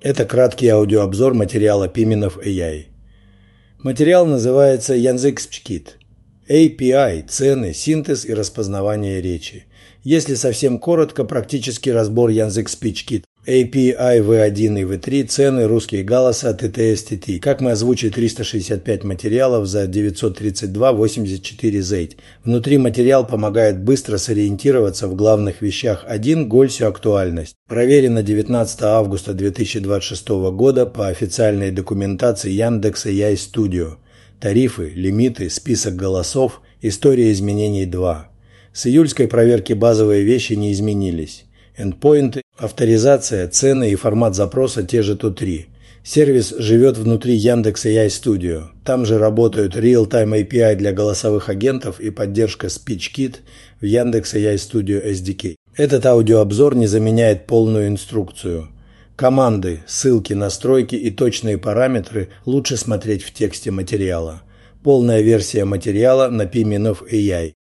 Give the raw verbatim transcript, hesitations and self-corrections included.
Это краткий аудиообзор материала Piminov эй ай. Материал называется Yandex.Pchit. эй пи ай, цены, синтез и распознавание речи. Если совсем коротко, практический разбор Yandex.Pchit. эй пи ай ви один и ви три, цены, русские голоса, ти ти эс ти ти. Как мы озвучили триста шестьдесят пять материалов за девятьсот тридцать два восемьдесят четыре зейт. Внутри материал помогает быстро сориентироваться в главных вещах. один. Гольсю актуальность. Проверено девятнадцатого августа две тысячи двадцать шестого года по официальной документации Яндекс эй ай Studio. Тарифы, лимиты, список голосов, история изменений два. С июльской проверки базовые вещи не изменились. Эндпоинты, авторизация, цены и формат запроса те же ту три. Сервис живет внутри Яндекс эй ай Studio. Там же работают Real-Time эй пи ай для голосовых агентов и поддержка SpeechKit в Яндекс эй ай Studio эс ди кей. Этот аудиообзор не заменяет полную инструкцию. Команды, ссылки, настройки и точные параметры лучше смотреть в тексте материала. Полная версия материала на Piminov эй ай.